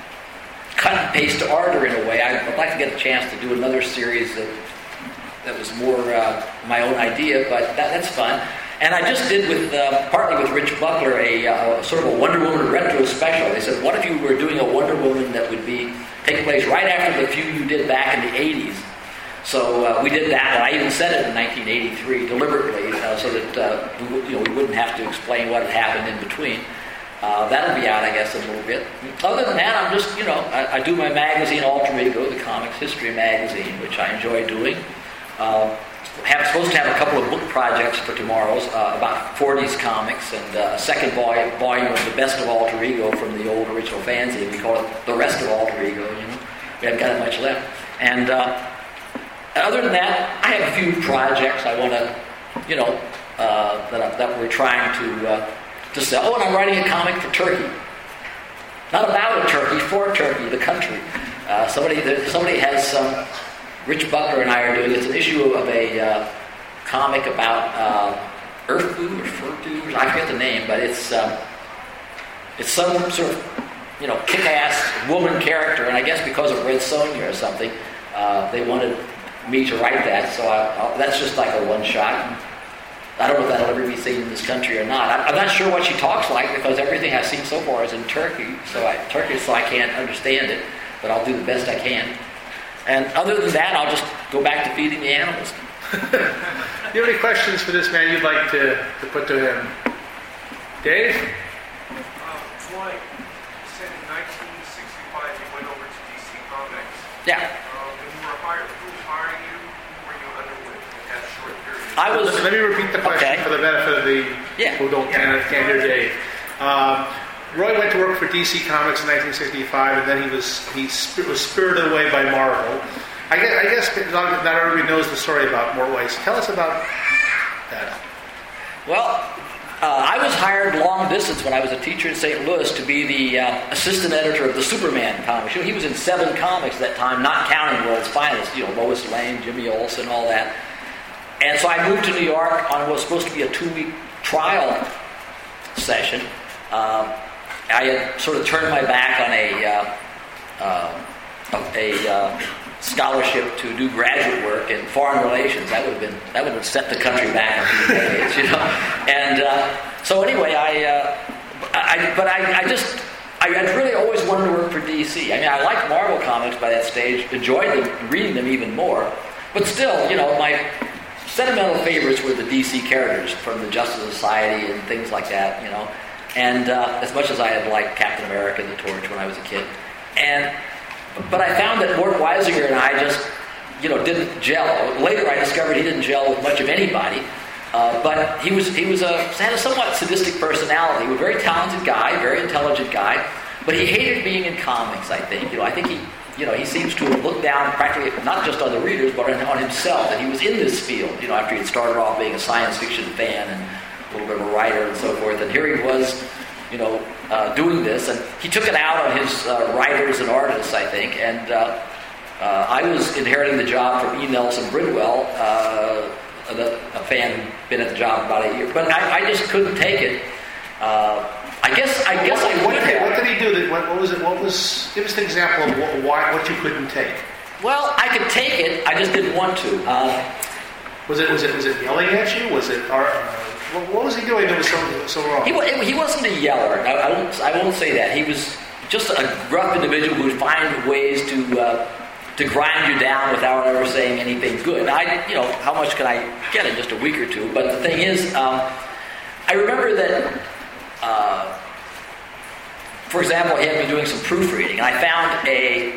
cut and paste to Ardor in a way. I'd, I'd like to get a chance to do another series that that was more uh, my own idea, but that, that's fun. And I just did with, uh, partly with Rich Buckler, a uh, sort of a Wonder Woman retro special. They said, what if you were doing a Wonder Woman that would be take place right after the few you did back in the eighties? So uh, we did that, and I even said it in nineteen eighty-three deliberately, uh, so that uh, we, you know, we wouldn't have to explain what had happened in between. Uh, that'll be out, I guess, in a little bit. Other than that, I'm just, you know, I, I do my magazine, Alter Ego, the Comics History magazine, which I enjoy doing. Uh, I'm supposed to have a couple of book projects for tomorrow's, uh, about forties comics, and uh, a second volume, volume of the best of Alter Ego from the old original fanzine. We call it the rest of Alter Ego, you know. We haven't got that much left. And uh, other than that, I have a few projects I want to, you know, uh, that, I, that we're trying to... Uh, to sell. Oh, and I'm writing a comic for Turkey. Not about a turkey, for Turkey, the country. Uh, somebody somebody has some... Um, Rich Buckler and I are doing, it's an issue of a uh, comic about uh, Urfu or Furtu, I forget the name, but it's um, it's some sort of, you know, kick-ass woman character, and I guess because of Red Sonja or something, uh, they wanted me to write that, so I, I'll, that's just like a one-shot. I don't know if that'll ever be seen in this country or not. I'm not sure what she talks like because everything I've seen so far is in Turkey, so I, Turkish, so I can't understand it, but I'll do the best I can. And other than that, I'll just go back to feeding the animals. Do you have any questions for this man you'd like to, to put to him? Dave? Uh, Roy, you said in nineteen sixty-five you went over to D C Comics. Yeah. Uh, when you were hired, who hired you? Who were you under with in that short period? I was... Let me repeat the question okay. for the benefit of the yeah. who don't can't, can't hear Dave. Um, Roy went to work for D C Comics in nineteen sixty-five, and then he was he sp- was spirited away by Marvel. I guess, I guess not, not everybody knows the story about Mort Weiss. Tell us about that. Well, uh, I was hired long distance when I was a teacher in Saint Louis to be the uh, assistant editor of the Superman comics. You know, he was in seven comics at that time, not counting World's Finest. You know, Lois Lane, Jimmy Olsen, all that. And so I moved to New York on what was supposed to be a two-week trial session. Um, I had sort of turned my back on a uh, uh, a uh, scholarship to do graduate work in foreign relations. That would have been that would have set the country back a few decades, you know. And uh, so anyway, I, uh, I but I, I just I I'd really always wanted to work for D C. I mean, I liked Marvel comics by that stage, enjoyed them, reading them even more. But still, you know, my sentimental favorites were the D C characters from the Justice Society and things like that, you know. And uh, as much as I had liked Captain America and the Torch when I was a kid. And but I found that Mort Weisinger and I just, you know, didn't gel. Later I discovered he didn't gel with much of anybody. Uh, but he was he was a had a somewhat sadistic personality. He was a very talented guy, very intelligent guy. But he hated being in comics, I think. You know, I think he you know, he seems to have looked down practically not just on the readers, but on himself, that he was in this field, you know, after he had started off being a science fiction fan and a little bit of a writer and so forth. And here he was, you know, uh, doing this. And he took it out on his uh, writers and artists, I think. And uh, uh, I was inheriting the job from E. Nelson Bridwell, uh, a, a fan who'd been at the job about a year. But I, I just couldn't take it. Uh, I guess I guess what, I what, would did, have. what did he do? That, what, what was it? What was? Give us an example of what, why what you couldn't take. Well, I could take it. I just didn't want to. Uh, was it was it was it yelling at you? Was it? Or, uh, what, what was he doing that was so so wrong? He he wasn't a yeller. I, I won't I won't say that. He was just a gruff individual who would find ways to uh, to grind you down without ever saying anything good. I you know how much can I get in just a week or two? But the thing is, um, I remember that. Uh, for example, he had me doing some proofreading, and I found a,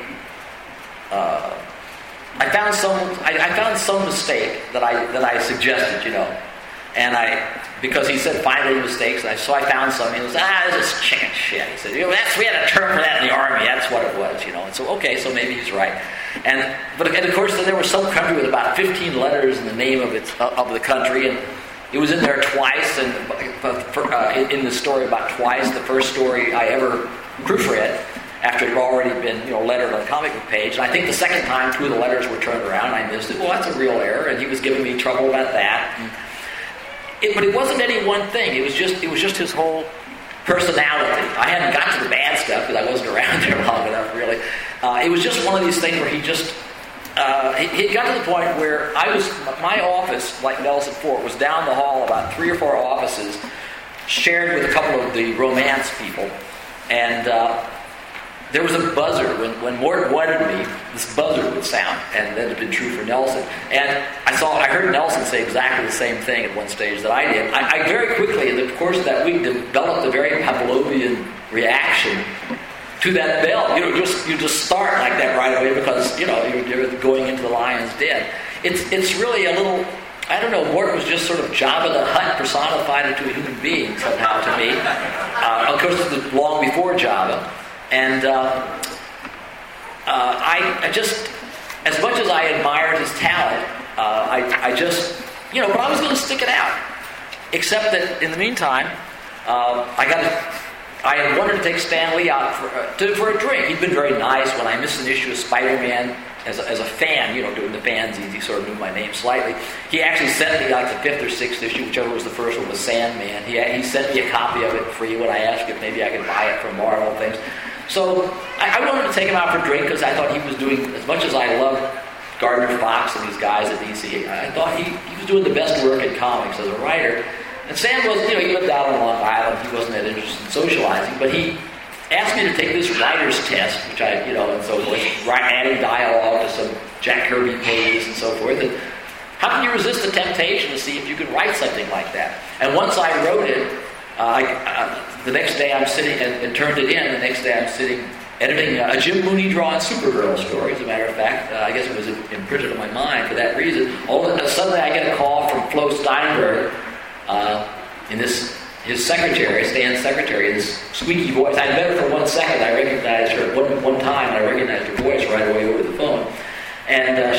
uh, I found some, I, I found some mistake that I that I suggested, you know, and I because he said find any mistakes, and I, so I found some. He was ah, this is chicken shit. He said, you know, that's we had a term for that in the army. That's what it was, you know. And so okay, so maybe he's right. And but and of course, then there was some country with about fifteen letters in the name of its uh, of the country, and it was in there twice, and uh, in the story about twice. The first story I ever proofread after it had already been, you know, lettered on a comic book page. And I think the second time, two of the letters were turned around, and I missed it. Well, that's a real error, and he was giving me trouble about that. And it, but it wasn't any one thing. It was just it was just his whole personality. I hadn't got to the bad stuff because I wasn't around there long enough, really. Uh, it was just one of these things where he just. Uh, it got to the point where I was, my office, like Nelson Fort, was down the hall, about three or four offices, shared with a couple of the romance people. And uh, there was a buzzer. When, when Mort wanted me, this buzzer would sound, and that had been true for Nelson. And I saw, I heard Nelson say exactly the same thing at one stage that I did. I, I very quickly, in the course of that week, developed a very Pavlovian reaction to that bell. You know, just you just start like that right away because, you know, you're, you're going into the lion's den. It's it's really a little, I don't know, Mort was just sort of Jabba the Hutt personified into a human being somehow to me. Uh, of course, this was long before Jabba. And uh, uh, I, I just, as much as I admired his talent, uh, I, I just, you know, but I was going to stick it out. Except that in the meantime, uh, I got to... I had wanted to take Stan Lee out for, uh, to, for a drink. He'd been very nice when I missed an issue of Spider-Man as a, as a fan, you know, doing the fanzines. He sort of knew my name slightly. He actually sent me like the fifth or sixth issue, whichever was the first one, was Sandman. He, he sent me a copy of it free when I asked if maybe I could buy it from Marvel things. So I, I wanted to take him out for a drink because I thought he was doing, as much as I loved Gardner Fox and these guys at D C, I thought he, he was doing the best work in comics as a writer. And Sam was, you know, he lived out on Long Island. He wasn't that interested in socializing, but he asked me to take this writer's test, which I, you know, and so forth, adding dialogue to some Jack Kirby pages and so forth. And how can you resist the temptation to see if you could write something like that? And once I wrote it, uh, I, uh, the next day I'm sitting, and, and turned it in, the next day I'm sitting editing a Jim Mooney drawing Supergirl story, as a matter of fact. Uh, I guess it was imprinted on my mind for that reason. All of a sudden I get a call from Flo Steinberg, Uh, in this, his secretary, Stan's secretary, this squeaky voice. I met her for one second. I recognized her one one time. I recognized her voice right away over the phone. And uh,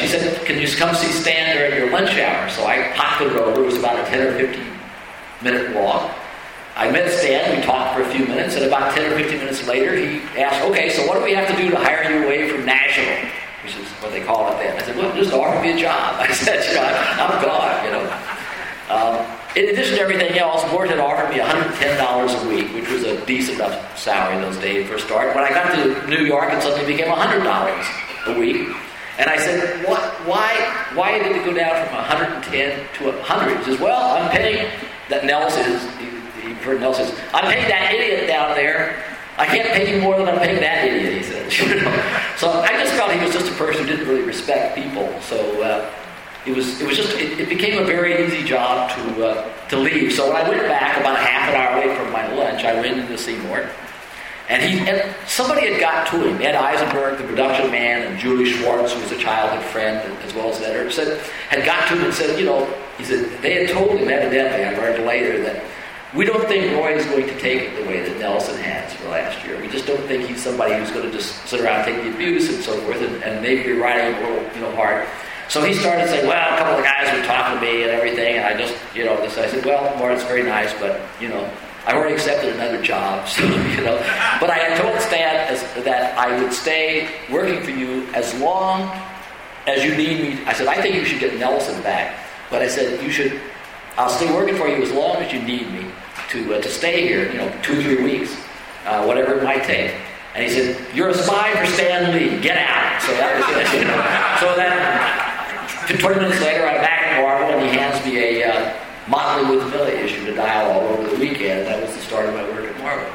she said, can you come see Stan during your lunch hour? So I popped it over. It was about a ten or fifteen minute walk. I met Stan. We talked for a few minutes, and about ten or fifteen minutes later, he asked, okay, so what do we have to do to hire you away from National? Which is what they call it then. I said, well, just offer me a job. I said, you know, I'm gone, you know. Um, in addition to everything else, Mort had offered me one hundred ten dollars a week, which was a decent enough salary those days for a start. When I got to New York, it suddenly became one hundred dollars a week. And I said, what, why, why did it go down from one hundred ten to one hundred? He says, well, I'm paying that Nelson, he heard Nelson says, I'm paying that idiot down there. I can't pay you more than I'm paying that idiot, he said. You know? So I just felt he was just a person who didn't really respect people. So uh, it was it was just, it, it became a very easy job to uh, to leave. So when I went back about a half an hour away from my lunch, I went into Seymour. And he, and somebody had got to him. Ed Eisenberg, the production man, and Julie Schwartz, who was a childhood friend as well as an editor, said, had got to him and said, you know, he said, they had told him evidently, I learned later, that we don't think Roy is going to take it the way that Nelson has for last year. We just don't think he's somebody who's going to just sit around and take the abuse and so forth, and, and maybe be riding him a little, you know, hard. So he started saying, well, a couple of guys were talking to me and everything, and I just, you know, this, I said, well, Mort, it's very nice, but, you know, I've already accepted another job, so, you know. But I had told Stan as, that I would stay working for you as long as you need me. I said, I think you should get Nelson back. But I said, you should, I'll stay working for you as long as you need me to uh, to stay here, you know, two or three weeks, uh, whatever it might take. And he said, you're a spy for Stan Lee, get out. So that was it, you know. So then, twenty minutes later, I'm back at Marvel, and he hands me a uh, Motley with Millie issue to dial all over the weekend. That was the start of my work at Marvel.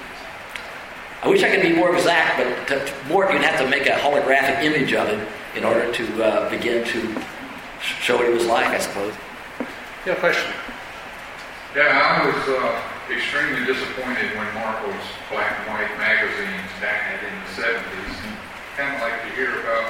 I wish I could be more exact, but to, to, more you'd have to make a holographic image of him in order to uh, begin to show what he was like, I suppose. You have a question? Yeah, I was uh, extremely disappointed when Marvel's black and white magazines died in the seventies. Kind of like to hear about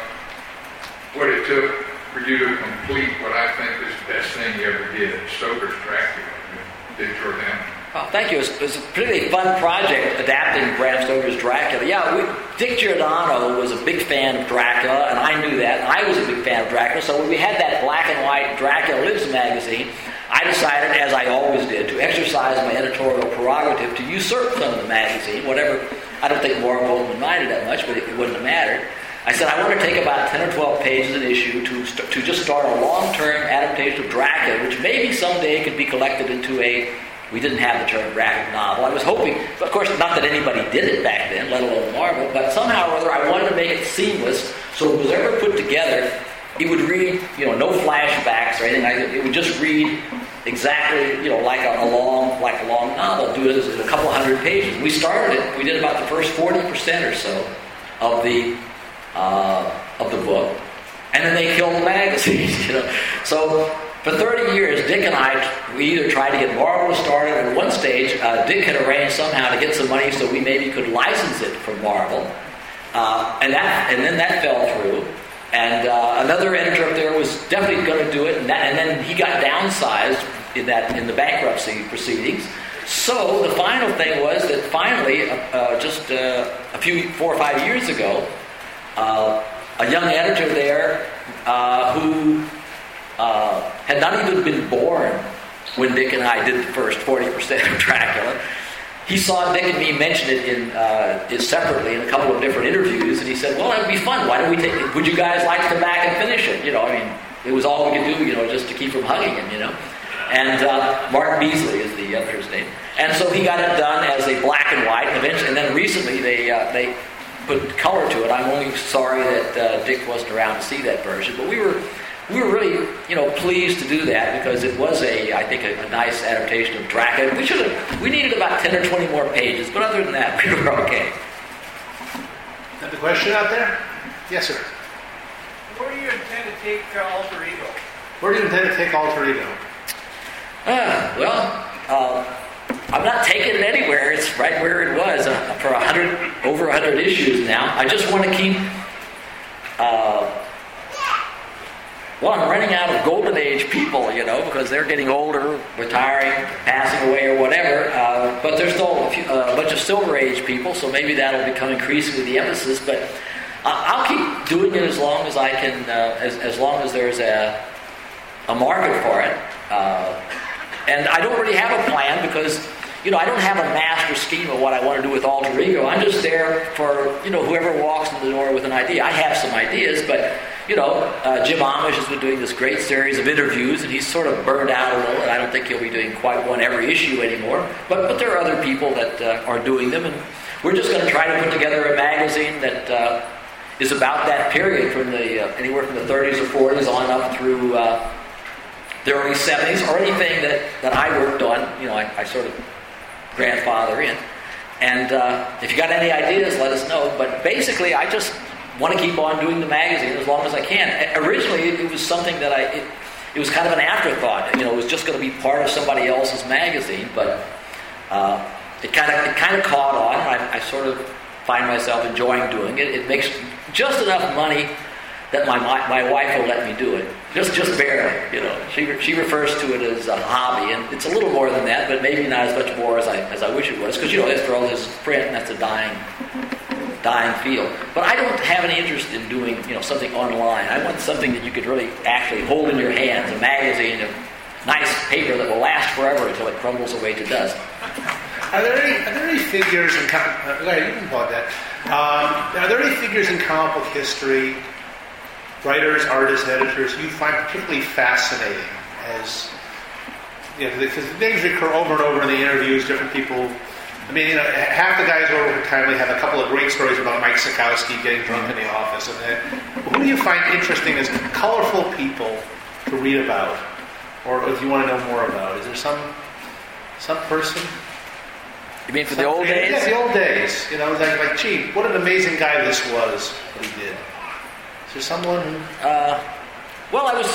what it took for you to complete what I think is the best thing you ever did, Stoker's Dracula, Dick Giordano. Oh, thank you. It was, it was a pretty fun project adapting Bram Stoker's Dracula. Yeah, we, Dick Giordano was a big fan of Dracula, and I knew that. And I was a big fan of Dracula, so when we had that black and white Dracula Lives magazine, I decided, as I always did, to exercise my editorial prerogative to usurp some of the magazine, whatever. I don't think Marvel would mind it that much, but it, it wouldn't have mattered. I said, I want to take about ten or twelve pages an issue to st- to just start a long-term adaptation of Dracula, which maybe someday could be collected into a, we didn't have the term graphic novel. I was hoping, of course, not that anybody did it back then, let alone Marvel, but somehow or other I wanted to make it seamless, so if it was ever put together, it would read, you know, no flashbacks or anything like that. It would just read exactly, you know, like a, a long, like a long novel. Do it in a couple hundred pages. We started it. We did about the first forty percent or so of the uh, of the book, and then they killed the magazine. You know, so for thirty years, Dick and I, we either tried to get Marvel started, or at one stage, uh, Dick had arranged somehow to get some money so we maybe could license it from Marvel, uh, and that, and then that fell through. And uh, another editor up there was definitely going to do it, and, that, and then he got downsized in that in the bankruptcy proceedings. So the final thing was that finally, uh, uh, just uh, a few, four or five years ago, uh, a young editor there uh, who uh, had not even been born when Dick and I did the first forty percent of Dracula. He saw Dick and me mention it in uh, it separately in a couple of different interviews, and he said, "Well, that'd be fun. Why don't we take it? Would you guys like to come back and finish it?" You know, I mean, it was all we could do, you know, just to keep from hugging him, you know. And uh, Mark Beasley is the editor's name, and so he got it done as a black and white. And eventually, and then recently they uh, they put color to it. I'm only sorry that uh, Dick wasn't around to see that version, but we were. We were really, you know, pleased to do that because it was a, I think, a, a nice adaptation of Dracula. We should have, we needed about ten or twenty more pages, but other than that, we were okay. Is that the question out there? Yes, sir. Where do you intend to take uh, Alter Ego? Where do you intend to take Alter Ego? Ah, well, uh, I'm not taking it anywhere. It's right where it was uh, for a hundred, over a hundred issues now. I just want to keep. Uh, Well, I'm running out of golden age people, you know, because they're getting older, retiring, passing away, or whatever. Uh, but there's still a, few, uh, a bunch of silver age people, so maybe that'll become increasingly the emphasis. But I'll keep doing it as long as I can, uh, as, as long as there's a, a market for it. Uh, and I don't really have a plan because, you know, I don't have a master scheme of what I want to do with Alter Ego. I'm just there for, you know, whoever walks in the door with an idea. I have some ideas, but, you know, uh, Jim Amish has been doing this great series of interviews, and he's sort of burned out a little, and I don't think he'll be doing quite one every issue anymore. But, but there are other people that uh, are doing them, and we're just going to try to put together a magazine that uh, is about that period, from the uh, anywhere from the thirties or forties on up through uh, the early seventies, or anything that, that I worked on. You know, I, I sort of grandfather in. And uh, if you got any ideas, let us know. But basically, I just want to keep on doing the magazine as long as I can. Originally, it was something that I, it, it was kind of an afterthought. You know, it was just going to be part of somebody else's magazine, but uh, it kind of it kind of caught on. I, I sort of find myself enjoying doing it. It makes just enough money that my, my my wife will let me do it. Just just barely, you know. She she refers to it as a hobby, and it's a little more than that, but maybe not as much more as I as I wish it was. Because, you know, after all, this is print, and that's a dying dying field. But I don't have any interest in doing, you know, something online. I want something that you could really actually hold in your hands, a magazine of nice paper that will last forever until it crumbles away to dust. Are there any are there any figures in com- uh, Larry, you can plug that. Um, are there any figures in comic book history, writers, artists, editors, you find particularly fascinating? As you know, because the names recur over and over in the interviews, different people. I mean, you know, half the guys over at Timely have a couple of great stories about Mike Sikowski getting drunk in the office. And then, who do you find interesting as colorful people to read about, or if you want to know more about? Is there some some person? You mean for some the old creative, days? Yeah, the old days. You know, like, like, gee, what an amazing guy this was, what he did. Is there someone who... Uh, well, I was...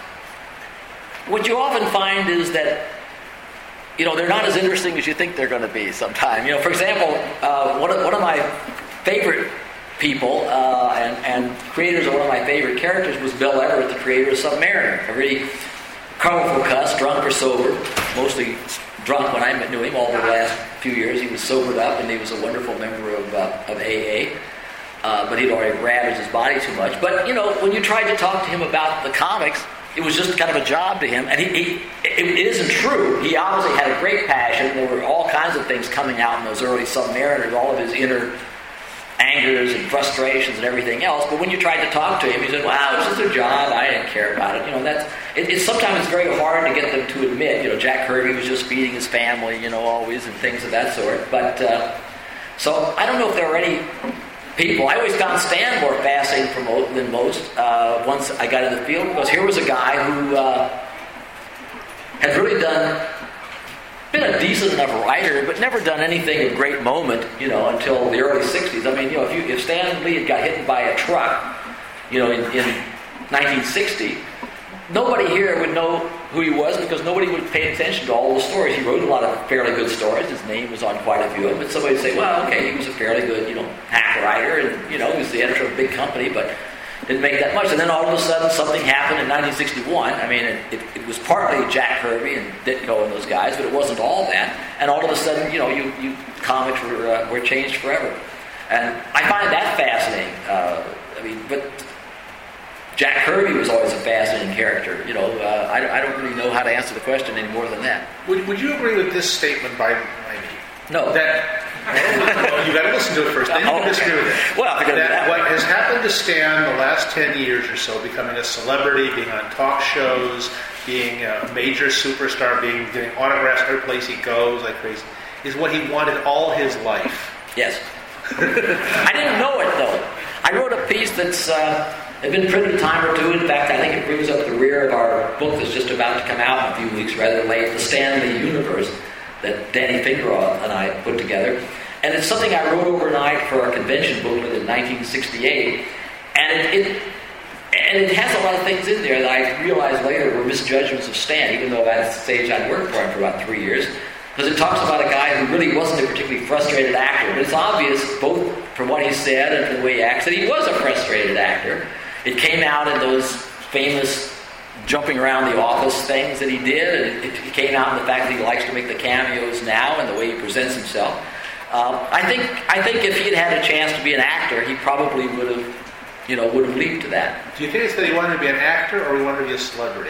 What you often find is that, you know, they're not as interesting as you think they're going to be sometime. You know, for example, uh, one, of, one of my favorite people uh, and, and creators of one of my favorite characters was Bill Everett, the creator of Submariner. A really colorful cuss, drunk or sober, mostly drunk when I knew him. All the last few years he was sobered up, and he was a wonderful member of, uh, of A A. Uh, but he'd already ravaged his body too much. But, you know, when you tried to talk to him about the comics, it was just kind of a job to him. And he, he it, it isn't true. He obviously had a great passion. There were all kinds of things coming out in those early Submariners, all of his inner angers and frustrations and everything else. But when you tried to talk to him, he said, "Wow, it's just a job. I didn't care about it." You know, that's it, it's sometimes it's very hard to get them to admit. You know, Jack Kirby was just feeding his family, you know, always, and things of that sort. But uh, so I don't know if there are any people. I always found Stan more fascinating for mo- than most uh, once I got in the field, because here was a guy who uh, had really done, been a decent enough writer, but never done anything of great moment, you know, until the early sixties. I mean, you know, if you if Stan Lee had got hit by a truck, you know, in, in nineteen sixty, nobody here would know who he was, because nobody would pay attention to all the stories. He wrote a lot of fairly good stories. His name was on quite a few of them. But somebody would say, well, okay, he was a fairly good, you know, hack writer, and, you know, he was the editor of a big company, but didn't make that much. And then all of a sudden, something happened in nineteen sixty-one. I mean, it, it, it was partly Jack Kirby and Ditko and those guys, but it wasn't all that. And all of a sudden, you know, you, you comics were uh, were changed forever. And I find that fascinating. Uh, I mean, but Jack Kirby was always a fascinating character. You know, uh, I, I don't really know how to answer the question any more than that. Would, would you agree with this statement by Amy? No. That well, you got to listen to it first. Then you Oh, can disagree okay. with it. Well, if you're gonna do that that. what has happened to Stan the last ten years or so, becoming a celebrity, being on talk shows, being a major superstar, being getting autographs every place he goes like crazy, is what he wanted all his life. Yes. I didn't know it, though. I wrote a piece that's uh, had been printed a time or two. In fact, I think it brings up the rear of our book that's just about to come out in a few weeks, rather late, The Stan Lee Universe, that Danny Fingeroth and I put together. And it's something I wrote overnight for our convention booklet in nineteen sixty-eight. And it, it and it has a lot of things in there that I realized later were misjudgments of Stan, even though at that stage I'd worked for him for about three years. Because it talks about a guy who really wasn't a particularly frustrated actor. But it's obvious, both from what he said and from the way he acts, that he was a frustrated actor. It came out in those famous jumping around the office things that he did. And it, it came out in the fact that he likes to make the cameos now and the way he presents himself. Um, I think I think if he had had a chance to be an actor, he probably would have, you know, would have leaped to that. Do you think it's that he wanted to be an actor or he wanted to be a celebrity?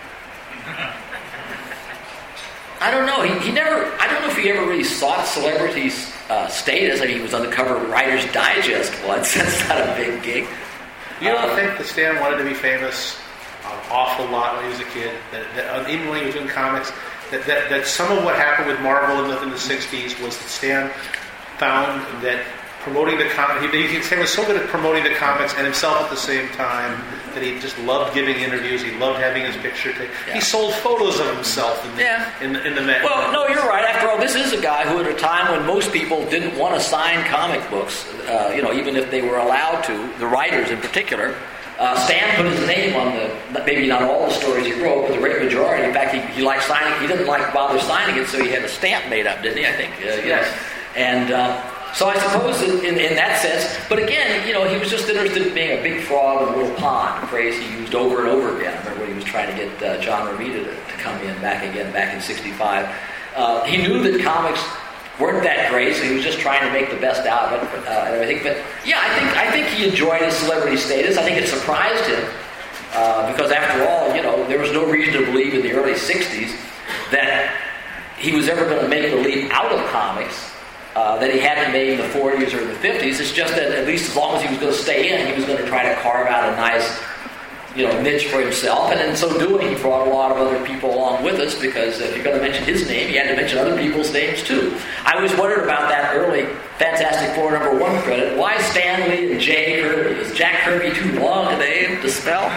I don't know. He, he never. I don't know if he ever really sought celebrity uh, status. I mean, he was on the cover of Writer's Digest once. That's not a big gig. You don't uh, think that Stan wanted to be famous an awful lot when he was a kid? That, that even when he was doing comics, that, that, that some of what happened with Marvel in the, in the sixties was that Stan found that promoting the comics, he, he, Stan was so good at promoting the comics and himself at the same time that he just loved giving interviews. He loved having his picture taken. Yeah. He sold photos of himself in the, yeah. in, in the mag- Well, no, you're right. After all, this is a guy who, at a time when most people didn't want to sign comic books, uh, you know, even if they were allowed to, the writers in particular, uh, Stan put his name on the, maybe not all the stories he wrote, but the great majority. In fact, he, he liked signing. He didn't like bother signing it, so he had a stamp made up, didn't he? I think. Uh, yes. And. Uh, So I suppose in, in that sense, but again, you know, he was just interested in being a big frog in a little pond, a phrase he used over and over again. I remember when he was trying to get uh, John Romita to, to come in back again, back in sixty-five. Uh, he knew that comics weren't that great, so he was just trying to make the best out of it uh, and everything. But yeah, I think I think he enjoyed his celebrity status. I think it surprised him uh, because after all, you know, there was no reason to believe in the early sixties that he was ever going to make the leap out of comics. Uh, that he hadn't made in the forties or the fifties. It's just that at least as long as he was going to stay in, he was going to try to carve out a nice, you know, niche for himself. And in so doing, he brought a lot of other people along with us because if you're going to mention his name, you had to mention other people's names too. I always wondered about that early Fantastic Four number one credit. Why Stan Lee and Jay Kirby? Is Jack Kirby too long a name to spell?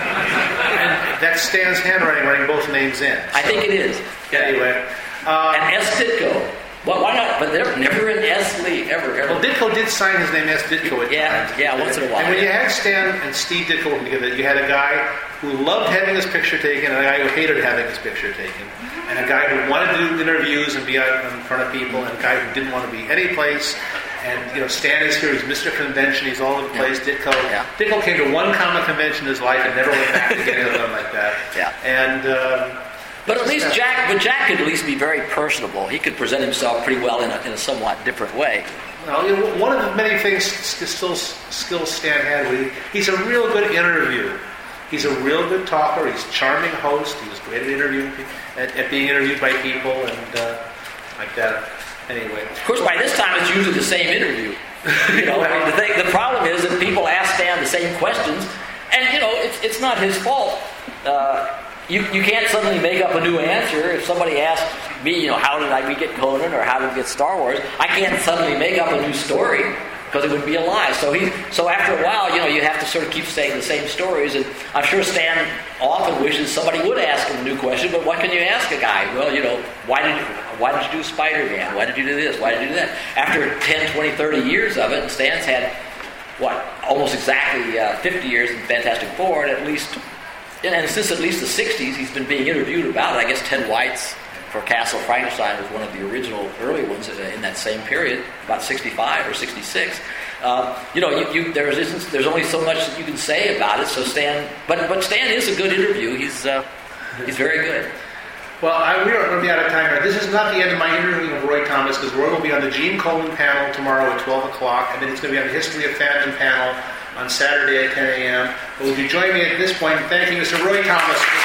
That's Stan's handwriting, writing both names in. I think it is. Anyway. Um, and S. Ditko. Well, why not? But they're never in S. Lee, ever, ever. Well, Ditko did sign his name S. Ditko at yeah, times. Yeah, once in a while. And when yeah. you had Stan and Steve Ditko working together, you had a guy who loved having his picture taken and a guy who hated having his picture taken. And a guy who wanted to do interviews and be out in front of people, and a guy who didn't want to be any place. And, you know, Stan is here, he's Mister Convention, he's all over the place. Yeah. Ditko. Yeah. Ditko came to one comic convention in his life and never went back to getting it done like that. Yeah. And... Um, But at least Jack, but Jack could at least be very personable. He could present himself pretty well in a, in a somewhat different way. Well, you know, one of the many things still skills Stan had, he's a real good interview. He's a real good talker. He's a charming host. He was great at interviewing, at, at being interviewed by people and uh, like that. Anyway, of course, by this time it's usually the same interview. You know, I mean, the thing, the problem is that people ask Stan the same questions, and you know, it's it's not his fault. Uh, You, you can't suddenly make up a new answer. If somebody asks me, you know, how did I we get Conan or how did we get Star Wars, I can't suddenly make up a new story because it would be a lie. So he, so after a while, you know, you have to sort of keep saying the same stories. And I'm sure Stan often wishes somebody would ask him a new question. But what can you ask a guy? Well, you know, why did why did you do Spider-Man? Why did you do this? Why did you do that? After ten, twenty, thirty years of it, and Stan's had what almost exactly uh, fifty years in Fantastic Four, and at least. And since at least the sixties, he's been being interviewed about it. I guess Ted White's for Castle Frankenstein was one of the original early ones in that same period, about sixty-five or sixty-six. Uh, you know, you, you, there's isn't, there's only so much that you can say about it. So Stan, but but Stan is a good interview. He's uh, he's very good. Well, I, we are going to be out of time here. This is not the end of my interview of Roy Thomas because Roy will be on the Gene Colan panel tomorrow at twelve o'clock, and then he's going to be on the History of Fandom panel on Saturday at ten a.m. But would you join me at this point in thanking Mister Roy Thomas?